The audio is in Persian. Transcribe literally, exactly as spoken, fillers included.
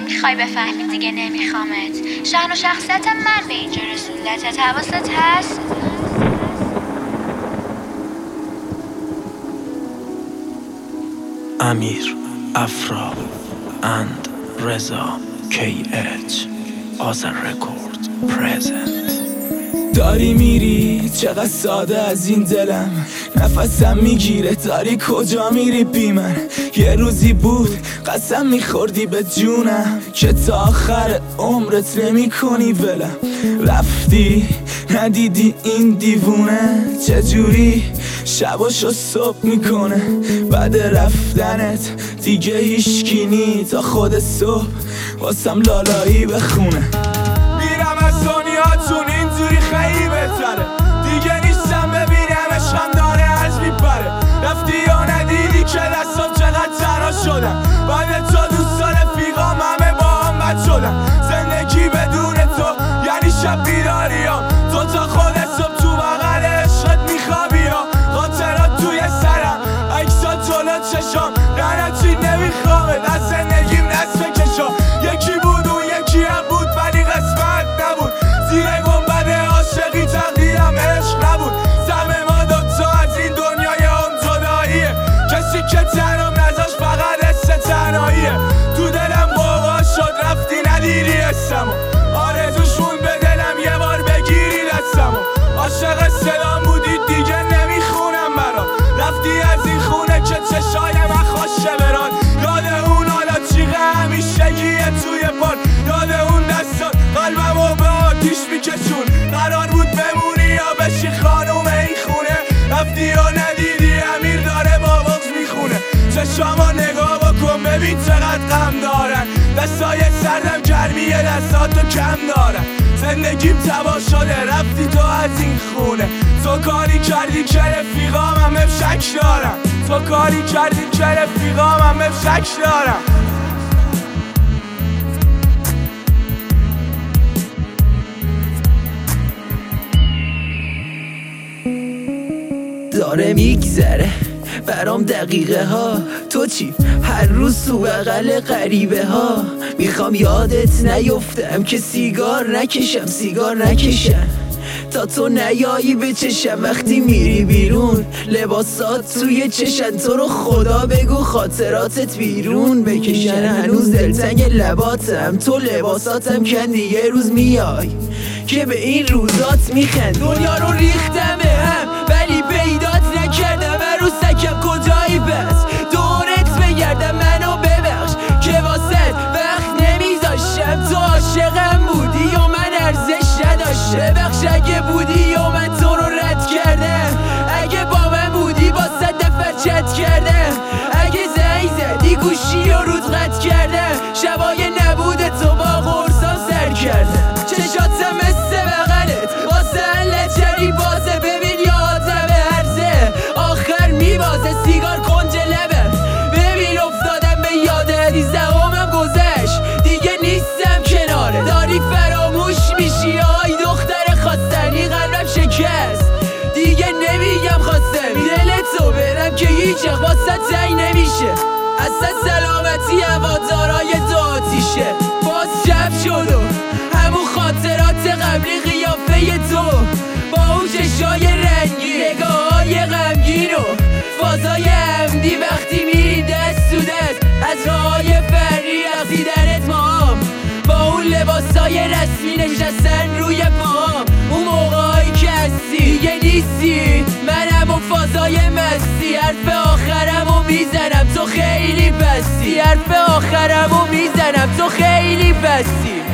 نمیخوای بفهمی دیگه نمیخوامت. شأن و شخصیت من به اینجا رسوندتت، حواست هست؟ امیر افرا اند رضا کی اچ آذر رکورد پرزنت. داری میری چقدر ساده از این دلم، نفسم میگیره داری کجا میری بی من. یه روزی بود قسم میخوردی به جونم که تا آخر عمرت نمی کنی ولم. رفتی ندیدی این دیوونه چجوری شباشو صبح میکنه. بعد رفتنت دیگه هیچکی نی تا خود صبح واسم لالایی بخونه. میرم از دنیاتون اینجوری خیلی بهتره، دیگه نیستم ببینمش هم داره از میپره. رفتی یا ندیدی که دستم چقدر تنها شدم، بعد تو دوستان رفیقام همه با هم بد شدم. زندگی بدون تو یعنی شب بیداریام، تو تا خود صبح تو بغل عشقت میخوابی ها. خاطرات توی سرم عکسات جلو چشام، نه نه چی نمیخوامه از زندگیم نصف کشام. یکی بود اون یکی هم بود ولی قسمت نبود، زیر گنبد عاشقی تقدیرم عشق نبود. سهم ما دوتا از این دنیای هم جداییه، کسی که تنم نذاش فقط حس تنهاییه. تو دلم قوقا شد رفتی ندیدی حسمو، آرزوشون به دلم یه بار بگیری دستمو. عاشق صدام بودی دیگه نمیخونم برات، رفتی از این خونه که چشای من خوشه برات. یاد اون حالا چیغه همیشگیه توی پاد، یاد اون دستات قلبمو به آتیش میکشون. قرار بود بمونی یا بشی خانوم این خونه، رفتی یا ندیدی امیر داره با بغض میخونه. چشاما نگاه بکن ببین چقدر غم دارن، دستای سردم گرمی دستاتو کم دارن. زندگیم تباه شده رفتی تو از این خونه، تو کاری کردی که رفیقام همه شک دارم، تو کاری کردی که رفیقام همه شک دارم. داره میگذره برام دقیقه ها، تو چی؟ هر روز تو بغل غریبه ها. میخوام یادت نیفتم که سیگار نکشم سیگار نکشم تا تو نیایی به چشم. وقتی میری بیرون لباسات توی چشن، تو رو خدا بگو خاطراتت بیرون بکشن. هنوز دلتنگ لباتم تو لباساتم کندی، یه روز میای که به این روزات میخند. دنیا رو ریختم به هم ولی پیدات نکردم، عروسکم کجایی بس دورت بگردم. منو ببخش که واسد وقت نمیذاشتم، تو عاشقم بودی و من ارزش نداشتم. ببخش اگه بودی و من تو رو رد کردم، اگه با من بودی با صد نفر چت کردم، اگه زنگ زدی گوشی و رود قطع کردم، شبای نبود تو با قرصان سر کردم. چشاتم مثل بغلت واسه لچری بازه، ببین یادم هرزه آخر میبازه. سیگار کنج لبم ببین افتادم به یاد عزیزمم گذشت دیگه نیستم کناره. داری فراموش میشی آی دختر خواستنی، قلبم شکست دیگه نمیگم خواستم دلتو برم که هیچ وقت واسه تنگ نمیشه. اصلا سلامتی هوادارای دو آتیشه. باز شب شد و همون خاطرات قبلی قیافه تو با اون چشای رنگی نگاهای غمگین و فازای عمدی. وقتی میری دست تو دست از راهای فری رقصیدنت ماهم، با اون لباسای رسمی نشستن روی پاهم. اون موقعی که هستی دیگه نیستی، منم و فازای مستی. حرف آخرمو میزنم تو خیلی بستی، حرف آخرمو میزنم تو خیلی بستی.